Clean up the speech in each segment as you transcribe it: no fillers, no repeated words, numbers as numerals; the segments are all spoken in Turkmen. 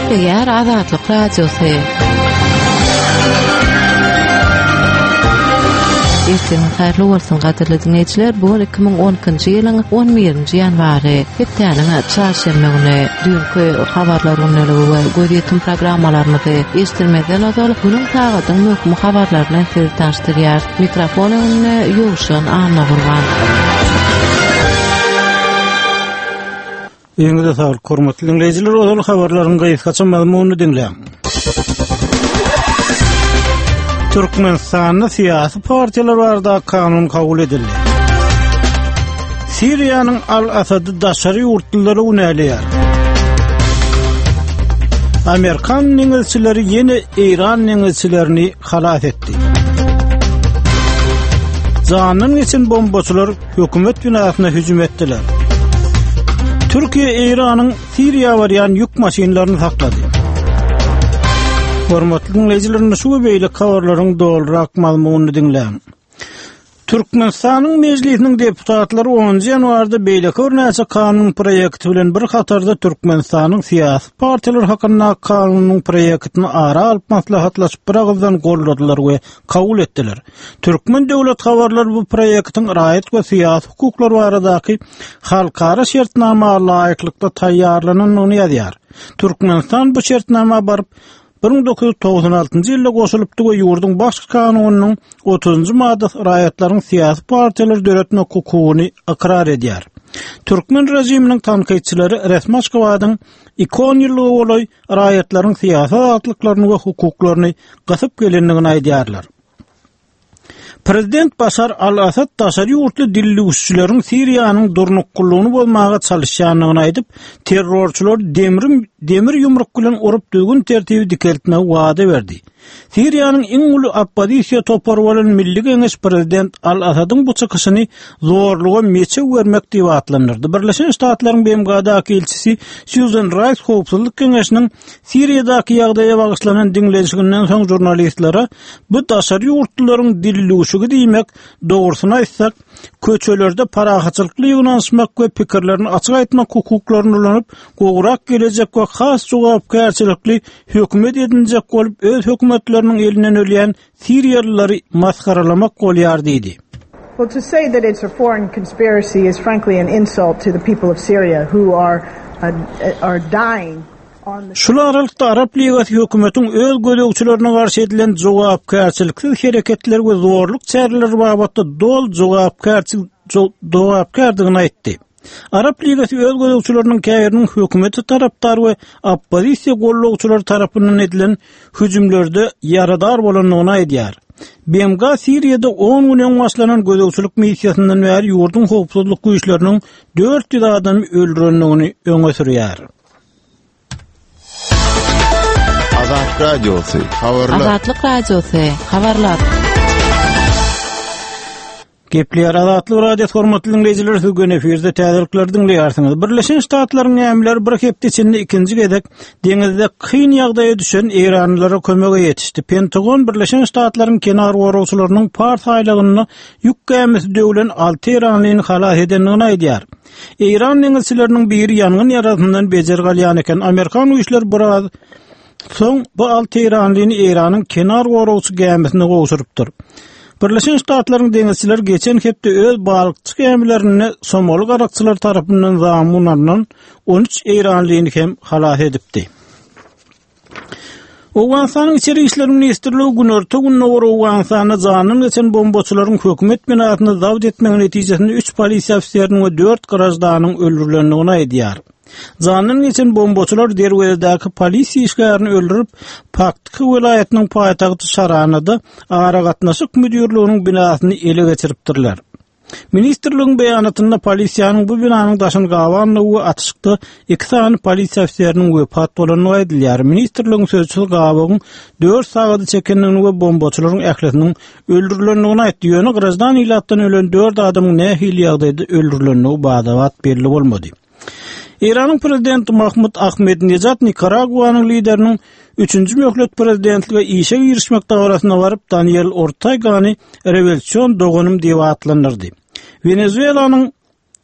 Gepleýär Azatlyk Radiosu. Erteňiz haýrly bolsun gaderli dinleýijiler. Bu 2012-njy ýylyň 11-nji ýanwary Hepdeniň çarşembe güni dünkü habarlaryny we göýdýän programmalaryny eşitmeden ozal günüň taýgatyň möhüm habarlaryny sizi tanıştyrýar. Mikrofonyny ýuşan Anna Gurban. Ýeňde sağlyk hormatly dinleýijiler, ozal habarlaryň gaýsy mazmunyny dinleýän. Türkmenistan'da siyasi partiyalar barada kanun kabul edildi. Siriýanyň Al-Asadı daşary ýurtlara ünelýär. Amerikan neňilçileri ýene İran neňilçilerini halat etdi. Zanyň için bombaçylar hökümet binasyna hüjüm etdiler. Türkiýe İranyň Siriýa barýan ýük maşynlaryny saklady. Hormatly dinleýijiler, şu beýle habarlaryň dolrak mazmunyny dinleýän. Türkmenistanyň mejlisiniň deputatlary 10 ýanwarda beýle görnäçe kanun proýekti bilen bir hatarda Türkmenistanyň siýasy partiýalar hakynda kanunyň proýektini ara alyp maslahatlaşyp bir agzdan golladylar we kabul etdiler. Türkmen döwlet habarlar bu proýektiň raýat we siýasy hukuklar baradaky halkara şertnama laýyklykda taýýarlananyny ýazýar. Türkmenistan bu şertnama baryp 1996-njy ýylda goşulypdy we ýurdun baş kanunynyň 30-njy maddasy raýatlaryň siýasy partiýalar döretme hukugyny akrar edýär. Türkmen rejiminiň tanqidçileri resmi Aşgabatyň 2 ýyllygy bolan raýatlaryň siýasy azatlyklaryny we hukuklaryny gasyp gelendigini aýdýarlar. Prezident Başar al-Asad daşary ýurtly dilliwçilerin Siriýanyň durnuklugyny bolmaga çalışýanyny aýdyp, terrorçular demir ýumruk bilen urup dögün tertibi dikeltme wada berdi. Siriýanyň iň uly oppozisiýa topar bolan Milli Geňeş prezident al-Asadyň bu çykyşyny zorluga meçe bermek diýip atlandyrdy. Birleşen Ştatlaryň BMG'daky elçisi Susan Rice Howpsuzlyk Geňeşiniň Siriýadaky ýagdaýa bagyşlanan dinleşiginden soň jurnalistlere bu daşary ýurtlaryň dilliwçigi diýmek, dogrusyny aýtsak, köçelerde parahaçylykly ýygnaşmak we pikirlerini açyk aýtmak hukuklaryny ulanyp, gowrak gelecek we has jogapkärçilikli hökümet edinjek bolup öz hökümetleriniň elinden ölýän Siriýalylary maskaralamak bolýar diýdi. Well, to say that it's a foreign conspiracy is frankly an insult to the people of Syria who are dying. Şular aralykda Arap Ligasy hökümetiň öz gödökçülerine garşy edilen jogapkärçiliksiz hereketler we zorluk çäreleri babatda dol jogapkärdigini aýtdy. Arap Ligasy öz gödökçüleriniň käýeriniň hökümeti tarapdary we oppozisiýa gollagçylar tarapyndan edilen hüjümlerde ýaradar bolanyny aýdýar. BMG Siriýada 10 günden başlanan gödökçülük missiýasyndan bäri ýurdun howpsuzlyk güýçleriniň 400 adamy öldürenligini öňe sürýär. Azatlyk Radiosu, habarlar. Azatlyk Radiosu, habarlar. Gepleýär Azatlyk Radiosu hormatly dinleýijiler, bugün eferde täzelikler dinleýärsiňiz. Birleşen Ştatlaryň ämleri bir hepde içinde ikinji gezek deňizde kyn ýagdaýa düşen Eranlylara kömege ýetişdi. Pentagon Birleşen Ştatlaryň kenar goragçylarynyň partiýalygyny ýük gemisi döwlen 6 Eranlyny halat edenligini aýdýar. Eran neňilçileriniň biri ýangyn ýaratyndan bejer galýan eken Amerikan güýçleri biraz soň bu 6 Eranlyny Iranyň kenar goragçy gemisine gowşurypdyr. Birleşen Ştatlaryň deňizçiler geçen hepde öz balykçy gemilerini Somaly garakçylar tarapyndan zamanlanan 13 Eranlyny hem halat edipdi. Owganstanyň içeri işler ministrligi günorta gününe Owganstanyň zanyny geçen bombaçylaryň hökümet binasyny zawt etmegi netijesinde 3 polisiýa ofisiýeriniň we 4 garajdanyň öldürilendigini aýdýar. Zanyny geçen bombaçylar Derwezdäki polisiýa işgärini öldürüp, Paktika welaýatynyň paýtagty Şaranada ara gatnaşyk müdürliginiň binasyny ele geçiripdirler. Ministrligiň beýanatynda polisiýanyň bu binanyň daşyny gawanlygy we atışykda 2 sany polisiýa ofisiýeriniň wepat bolanyny aýdylýar. Ministrligiň sözçüsi gawagyň 4 sagady çekenligini we bombaçylaryň ählisiniň öldürilendigini aýtdy. Ýöne garaşdan ilatdan ölen 4 adamyň nähili ýagdaýda öldürilenligi badat belli bolmady. İran'ın prezidenti Mahmud Ahmadinejad Nikaragua'nın liderinin 3. möhlet prezidentliğe işe girişmek davrasına varıp Daniel Ortega'nı revolüsyon doğunum diye atlanırdı. Venezuela'nın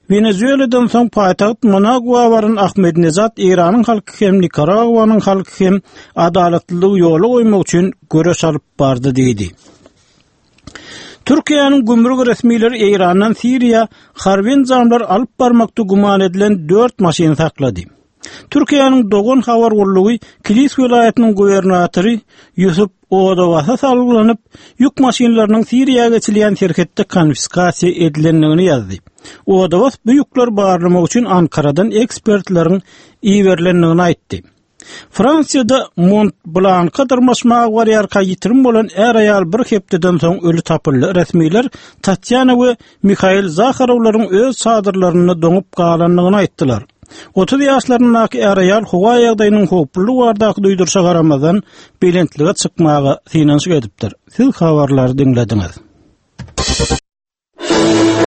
Venezuela'dan soň paýtagyt Managua baryn Ahmedinejad Iranyň halky hem Nikaraguanyň halky hem adalatlylyk ýoly goýmak üçin göreş alyp bardy diýdi. Türkiýanyň gümrük resmileri Irandan Siriýa harby jamlar alyp barmakda guman edilen 4 maşyny saklady. Türkiýanyň Dogon habar gollugy Kilis vilayatynyň gubernatory Yusuf Odowasa salgylanyp, ýük maşynlarynyň Siriýaga geçilen şirketde konfiskasiýa edilendigini ýazdy. Odowas bu ýükler barlamak üçin Ankaradan ekspertleriň iýerlendigini aýtdy. Fransiyada Mont Blanc'a dırmaşmağa warýarka ýitirim bolan er aýal bir hepdeden soň ölü tapyldy. Resmiler Tatyana we Mikhail Zakharovlaryň öz sadyrlaryny doňup galanlygyny aýtdylar. 30 ýaşlarynyň er aýal howa ýagdaýynyň howpluly bardaky duýdurşa garamazdan belentlige çykmagy synanşyk edipdir. Siz habarlary dinlediňiz.